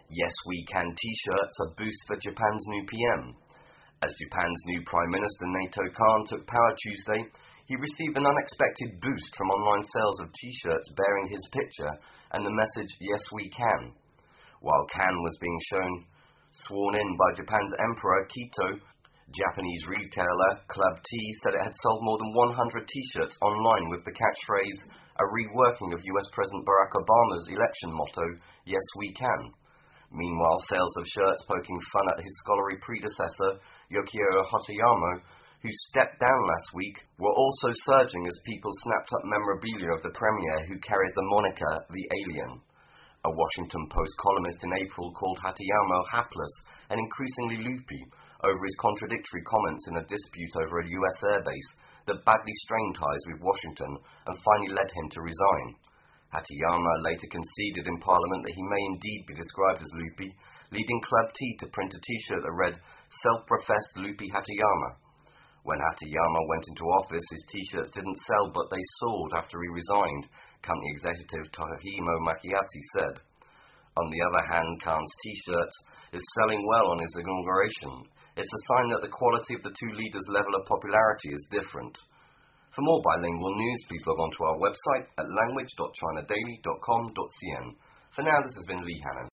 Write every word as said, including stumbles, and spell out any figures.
Yes We Can t-shirts a boost for Japan's new P M. As Japan's new Prime Minister Nato Kan took power Tuesday, he received an unexpected boost from online sales of t-shirts bearing his picture and the message Yes We Can. While Kan was being shown sworn in by Japan's Emperor Kito, Japanese retailer Club T said it had sold more than one hundred t-shirts online with the catchphrase, a reworking of U S President Barack Obama's election motto, Yes We Can. Meanwhile, sales of shirts poking fun at his scholarly predecessor, Yukio Hatoyama, who stepped down last week, were also surging as people snapped up memorabilia of the premier who carried the moniker The Alien. A Washington Post columnist in April called Hatoyama hapless and increasingly loopy over his contradictory comments in a dispute over a U S airbase that badly strained ties with Washington and finally led him to resign. Hatoyama later conceded in Parliament that he may indeed be described as loopy, leading Club T to print a t-shirt that read, Self-Professed Loopy Hatoyama. When Hatoyama went into office, his t-shirts didn't sell, but they soared after he resigned, company executive Tohimo Makiati said. On the other hand, Kan's t-shirts is selling well on his inauguration. It's a sign that the quality of the two leaders' level of popularity is different. For more bilingual news, please log on to our website at language dot china daily dot com dot c n. For now, this has been Lee Hannon.